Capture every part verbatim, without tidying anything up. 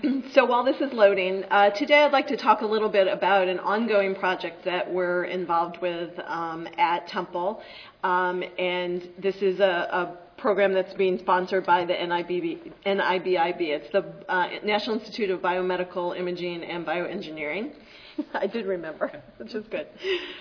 So while this is loading, uh, today I'd like to talk a little bit about an ongoing project that we're involved with um, at Temple. Um, and this is a, a program that's being sponsored by the N I B I B. It's the uh, National Institute of Biomedical Imaging and Bioengineering. I did remember, which is good.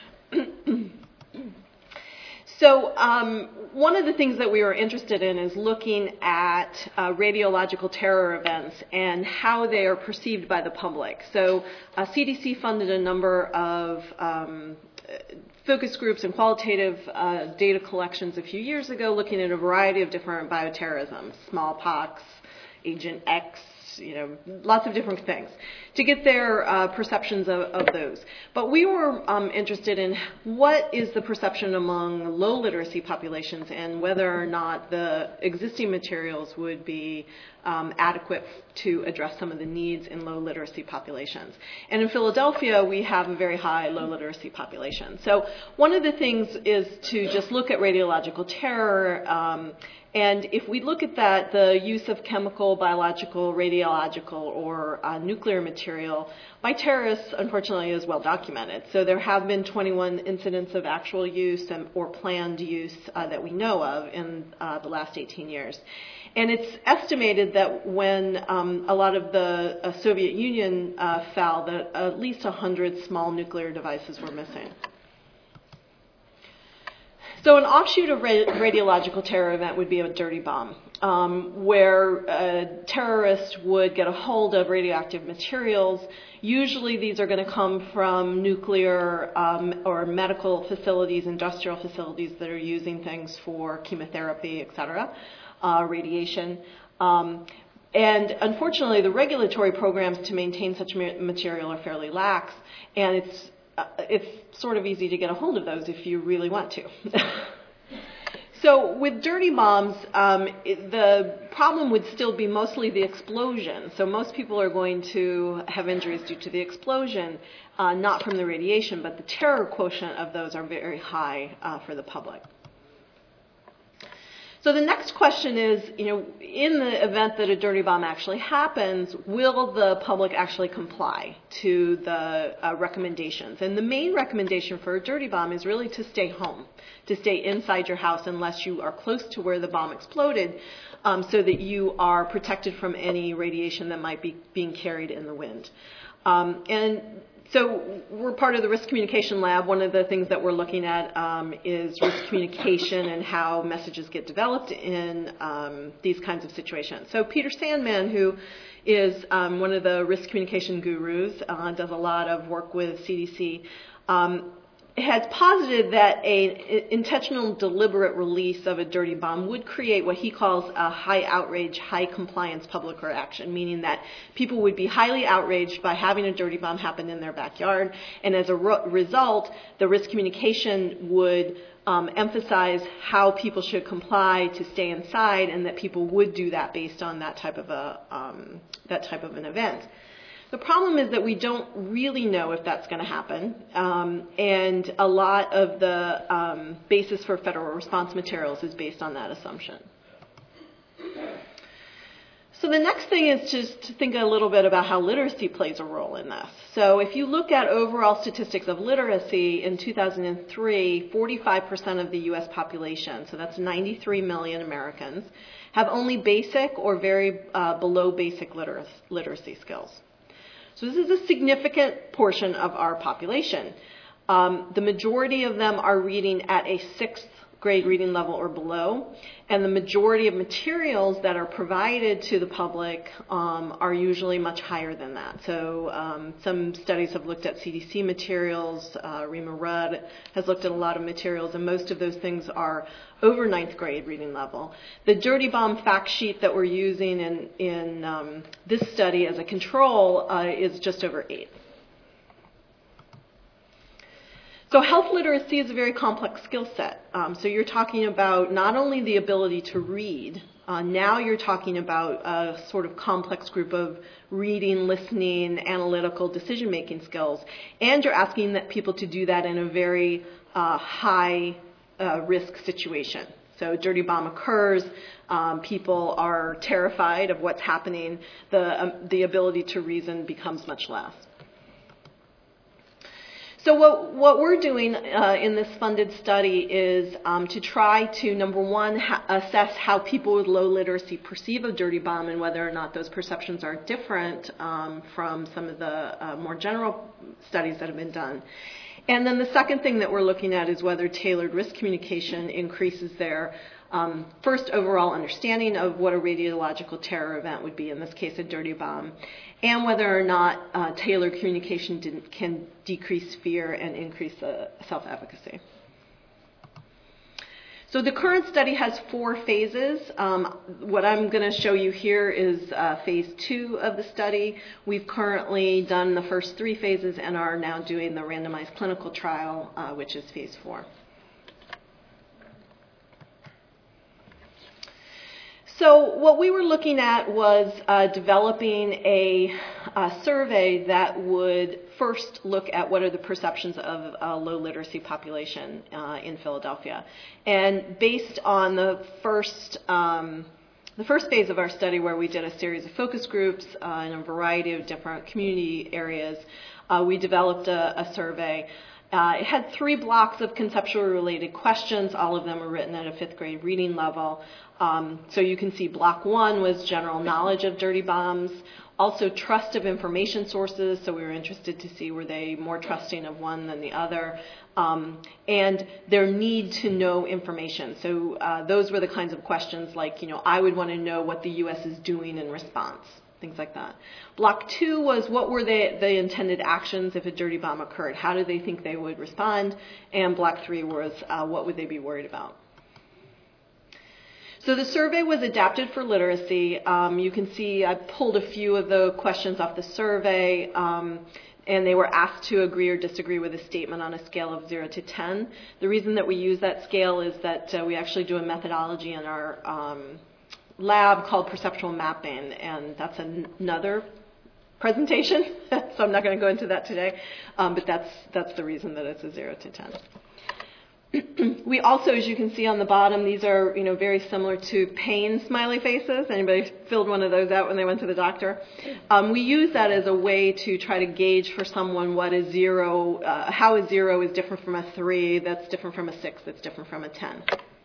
So um, one of the things that we were interested in is looking at uh, radiological terror events and how they are perceived by the public. So uh, C D C funded a number of um, focus groups and qualitative uh, data collections a few years ago looking at a variety of different bioterrorism, smallpox, Agent X, you know, lots of different things, to get their uh, perceptions of, of those. But we were um, interested in what is the perception among low literacy populations and whether or not the existing materials would be um, adequate to address some of the needs in low literacy populations. And in Philadelphia, we have a very high low literacy population. So one of the things is to just look at radiological terror. Um, And if we look at that, the use of chemical, biological, radiological, or uh, nuclear material by terrorists, unfortunately, is well documented. So there have been twenty-one incidents of actual use and, or planned use uh, that we know of in uh, the last eighteen years. And it's estimated that when um, a lot of the uh, Soviet Union uh, fell, that at least one hundred small nuclear devices were missing. So an offshoot of ra- radiological terror event would be a dirty bomb, um, where a terrorist would get a hold of radioactive materials. Usually these are going to come from nuclear um, or medical facilities, industrial facilities that are using things for chemotherapy, et cetera, uh, radiation. Um, and unfortunately, the regulatory programs to maintain such ma- material are fairly lax, and it's Uh, it's sort of easy to get a hold of those if you really want to. So with dirty bombs, um, it, the problem would still be mostly the explosion. So most people are going to have injuries due to the explosion, uh, not from the radiation, but the terror quotient of those are very high uh, for the public. So the next question is, you know, in the event that a dirty bomb actually happens, will the public actually comply to the uh, recommendations? And the main recommendation for a dirty bomb is really to stay home, to stay inside your house unless you are close to where the bomb exploded, um, so that you are protected from any radiation that might be being carried in the wind. Um, and So we're part of the Risk Communication Lab. One of the things that we're looking at um, is risk communication and how messages get developed in um, these kinds of situations. So Peter Sandman, who is um, one of the risk communication gurus, uh, does a lot of work with C D C, um, has posited that a intentional deliberate release of a dirty bomb would create what he calls a high outrage, high compliance public reaction, meaning that people would be highly outraged by having a dirty bomb happen in their backyard, and as a ro- result, the risk communication would um, emphasize how people should comply to stay inside, and that people would do that based on that type of a um, that type of an event. The problem is that we don't really know if that's going to happen, um, and a lot of the um, basis for federal response materials is based on that assumption. So the next thing is just to think a little bit about how literacy plays a role in this. So if you look at overall statistics of literacy in two thousand three, forty-five percent of the U S population, so that's ninety-three million Americans, have only basic or very uh, below basic liter- literacy skills. So this is a significant portion of our population. Um, the majority of them are reading at a sixth grade reading level or below, and the majority of materials that are provided to the public um, are usually much higher than that. So um, some studies have looked at C D C materials. Uh, Rima Rudd has looked at a lot of materials, and most of those things are over ninth grade reading level. The dirty bomb fact sheet that we're using in, in um, this study as a control uh, is just over eight. So health literacy is a very complex skill set. Um, so you're talking about not only the ability to read, uh, now you're talking about a sort of complex group of reading, listening, analytical, decision-making skills, and you're asking that people to do that in a very uh, high uh, risk situation. So dirty bomb occurs, um, people are terrified of what's happening, the, um, the ability to reason becomes much less. So what, what we're doing uh, in this funded study is um, to try to, number one, ha- assess how people with low literacy perceive a dirty bomb and whether or not those perceptions are different um, from some of the uh, more general studies that have been done. And then the second thing that we're looking at is whether tailored risk communication increases their um, first overall understanding of what a radiological terror event would be, in this case a dirty bomb, and whether or not uh, tailored communication didn't, can decrease fear and increase uh, self-efficacy. So the current study has four phases. Um, what I'm going to show you here is uh, phase two of the study. We've currently done the first three phases and are now doing the randomized clinical trial, uh, which is phase four. So what we were looking at was uh, developing a, a survey that would first look at what are the perceptions of a low literacy population uh, in Philadelphia. And based on the first, um, the first phase of our study, where we did a series of focus groups uh, in a variety of different community areas, uh, we developed a, a survey. Uh, it had three blocks of conceptually related questions. All of them were written at a fifth grade reading level. Um, so you can see block one was general knowledge of dirty bombs, also trust of information sources. So we were interested to see were they more trusting of one than the other, um, and their need to know information. So uh, those were the kinds of questions like, you know, I would want to know what the U S is doing in response. Things like that. Block two was what were the, the intended actions if a dirty bomb occurred? How do they think they would respond? And block three was uh, what would they be worried about? So the survey was adapted for literacy. Um, you can see I pulled a few of the questions off the survey, um, and they were asked to agree or disagree with a statement on a scale of zero to ten. The reason that we use that scale is that uh, we actually do a methodology in our um, lab called perceptual mapping, and that's an- another presentation, so I'm not going to go into that today, um, but that's that's the reason that it's a zero to ten. We also, as you can see on the bottom, these are, you know, very similar to pain smiley faces. Anybody filled one of those out when they went to the doctor? Um, we use that as a way to try to gauge for someone what a zero, uh, how a zero is different from a three, that's different from a six, that's different from a ten.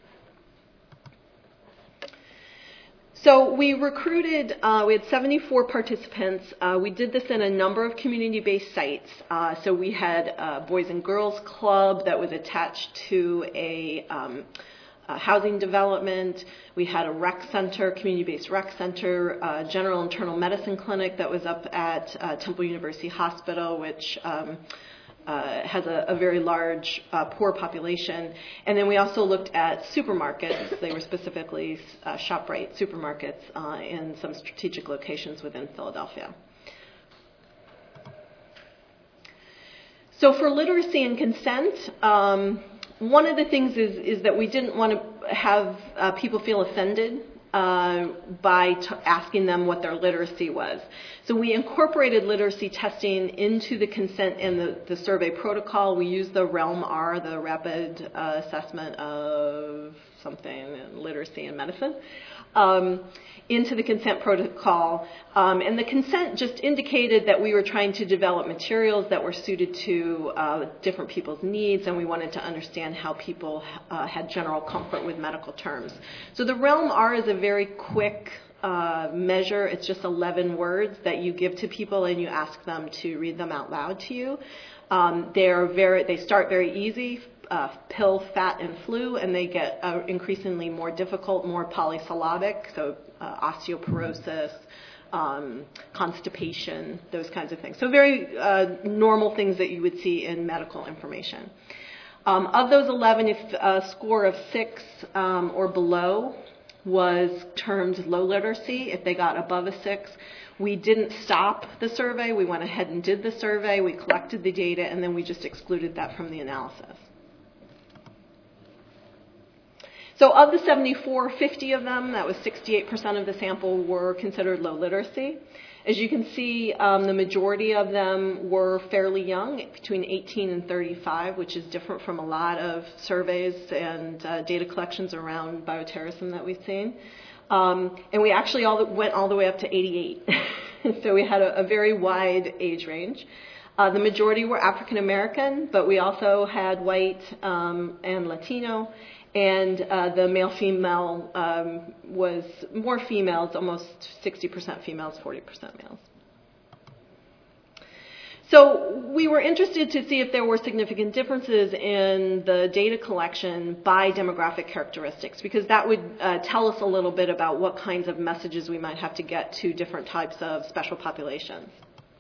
So we recruited, uh, we had seventy-four participants. Uh, we did this in a number of community-based sites. Uh, so we had a Boys and Girls Club that was attached to a, um, a housing development. We had a rec center, community-based rec center, a general internal medicine clinic that was up at uh, Temple University Hospital, which um, Uh, has a, a very large uh, poor population. And then we also looked at supermarkets. They were specifically uh, ShopRite supermarkets uh, in some strategic locations within Philadelphia. So for literacy and consent, um, one of the things is, is that we didn't want to have uh, people feel offended Uh, by t- asking them what their literacy was. So we incorporated literacy testing into the consent and the, the survey protocol. We used the REALM R, the Rapid uh, Assessment of something, literacy and medicine, um, into the consent protocol. Um, and the consent just indicated that we were trying to develop materials that were suited to uh, different people's needs, and we wanted to understand how people uh, had general comfort with medical terms. So the REALM R is a very quick uh, measure. It's just eleven words that you give to people, and you ask them to read them out loud to you. Um, they're very, they start very easy. Uh, pill, fat, and flu, and they get uh, increasingly more difficult, more polysyllabic, so uh, osteoporosis, um, constipation, those kinds of things. So very uh, normal things that you would see in medical information. Um, of those eleven, if a score of six um, or below was termed low literacy, if they got above a six, we didn't stop the survey. We went ahead and did the survey. We collected the data, and then we just excluded that from the analysis. So of the seventy-four, fifty of them, that was sixty-eight percent of the sample, were considered low literacy. As you can see, um, the majority of them were fairly young, between eighteen and thirty-five, which is different from a lot of surveys and uh, data collections around bioterrorism that we've seen. Um, and we actually all went all the way up to eighty-eight. So we had a, a very wide age range. Uh, the majority were African American, but we also had white um, and Latino. And uh, the male-female um, was more females, almost sixty percent females, forty percent males. So we were interested to see if there were significant differences in the data collection by demographic characteristics, because that would uh, tell us a little bit about what kinds of messages we might have to get to different types of special populations.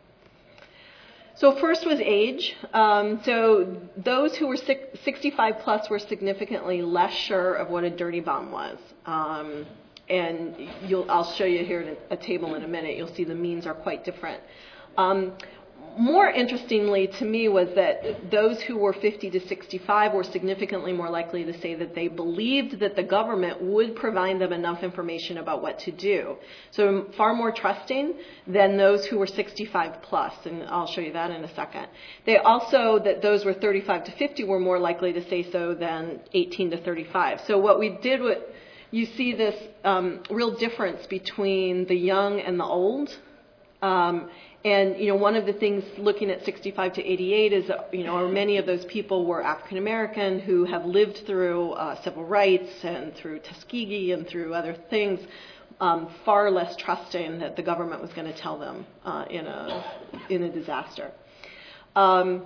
So first was age. Um, so those who were sixty-five plus were significantly less sure of what a dirty bomb was. Um, and you'll, I'll show you here in a, a table in a minute. You'll see the means are quite different. Um, more interestingly to me was that those who were fifty to sixty-five were significantly more likely to say that they believed that the government would provide them enough information about what to do. So far more trusting than those who were sixty-five plus, and I'll show you that in a second. They also, that those were thirty-five to fifty were more likely to say so than eighteen to thirty-five. So what we did, with, you see this um, real difference between the young and the old. Um, And, you know, one of the things looking at sixty-five to eighty-eight is, you know, many of those people were African American who have lived through uh, civil rights and through Tuskegee and through other things, um, far less trusting that the government was going to tell them uh, in a in a disaster. Um,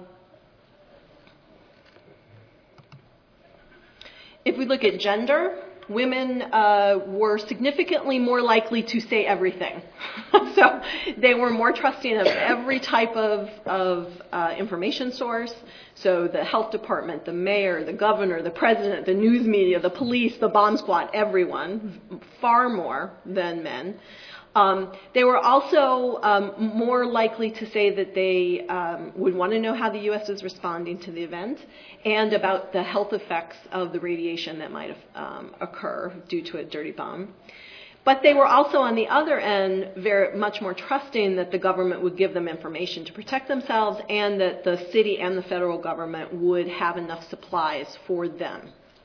if we look at gender, women uh, were significantly more likely to say everything. So they were more trusting of every type of, of uh, information source. So the health department, the mayor, the governor, the president, the news media, the police, the bomb squad, everyone, far more than men. Um, they were also um, more likely to say that they um, would want to know how the U S is responding to the event and about the health effects of the radiation that might um, occur due to a dirty bomb. But they were also, on the other end, very much more trusting that the government would give them information to protect themselves and that the city and the federal government would have enough supplies for them.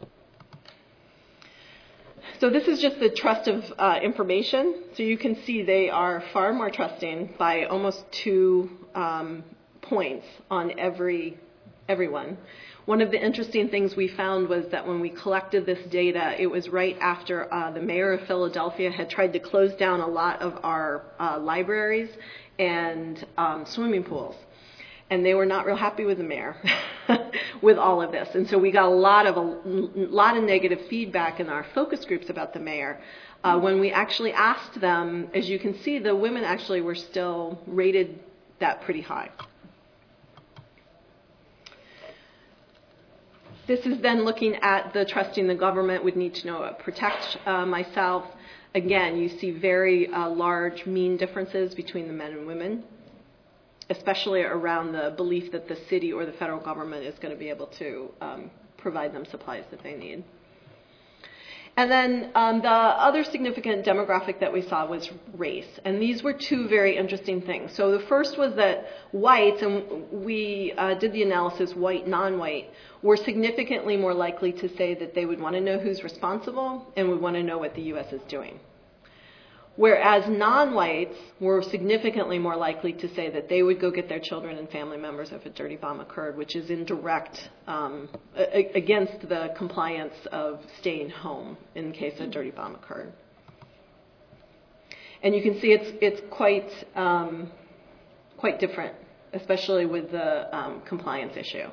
So this is just the trust of uh, information. So you can see they are far more trusting by almost two um, points on every everyone. One of the interesting things we found was that when we collected this data, it was right after uh, the mayor of Philadelphia had tried to close down a lot of our uh, libraries and um, swimming pools. And they were not real happy with the mayor with all of this. And so we got a lot of a lot of negative feedback in our focus groups about the mayor. Uh, when we actually asked them, as you can see, the women actually were still rated that pretty high. This is then looking at the trusting the government would need to know uh, protect uh, myself. Again, you see very uh, large mean differences between the men and women, especially around the belief that the city or the federal government is going to be able to um, provide them supplies that they need. And then um, the other significant demographic that we saw was race. And these were two very interesting things. So the first was that whites, and we uh, did the analysis white, non-white, were significantly more likely to say that they would want to know who's responsible and would want to know what the U S is doing. Whereas non-whites were significantly more likely to say that they would go get their children and family members if a dirty bomb occurred, which is in direct um, a- against the compliance of staying home in case a dirty bomb occurred. And you can see it's it's quite um, quite different, especially with the um, compliance issue.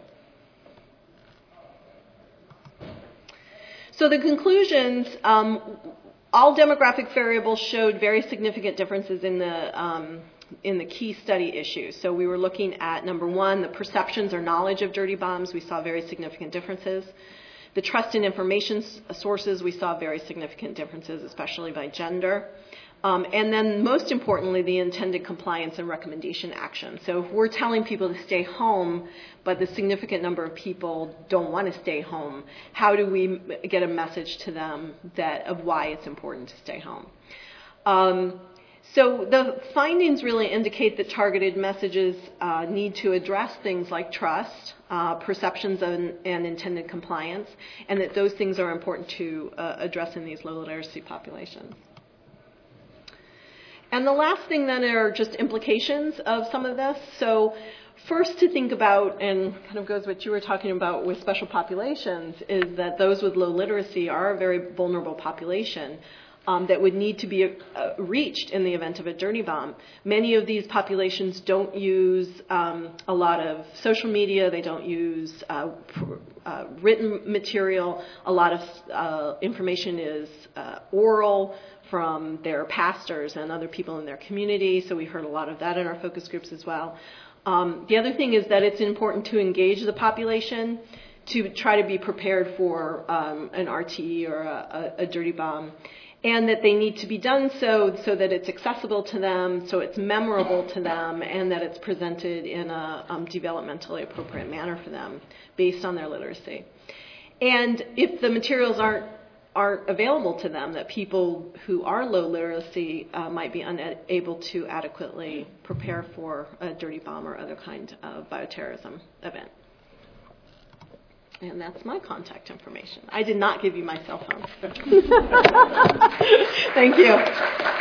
So the conclusions. Um, All demographic variables showed very significant differences in the um, in the key study issues. So we were looking at, number one, the perceptions or knowledge of dirty bombs. We saw very significant differences. The trust in information sources, we saw very significant differences, especially by gender. Um, and then most importantly, the intended compliance and recommendation action. So if we're telling people to stay home, but the significant number of people don't want to stay home, how do we get a message to them that of why it's important to stay home? Um, so the findings really indicate that targeted messages uh, need to address things like trust, uh, perceptions and, and intended compliance, and that those things are important to uh, address in these low literacy populations. And the last thing then are just implications of some of this. So first to think about, and kind of goes what you were talking about with special populations, is that those with low literacy are a very vulnerable population um, that would need to be uh, reached in the event of a dirty bomb. Many of these populations don't use um, a lot of social media. They don't use uh, pr- uh, written material. A lot of uh, information is uh, oral from their pastors and other people in their community. So we heard a lot of that in our focus groups as well. Um, the other thing is that it's important to engage the population to try to be prepared for um, an R T E or a, a, a dirty bomb, and that they need to be done so so that it's accessible to them, so it's memorable to them, and that it's presented in a um, developmentally appropriate manner for them based on their literacy. And if the materials aren't aren't available to them, that people who are low literacy uh, might be unable to adequately prepare for a dirty bomb or other kind of bioterrorism event. And that's my contact information. I did not give you my cell phone. Thank you.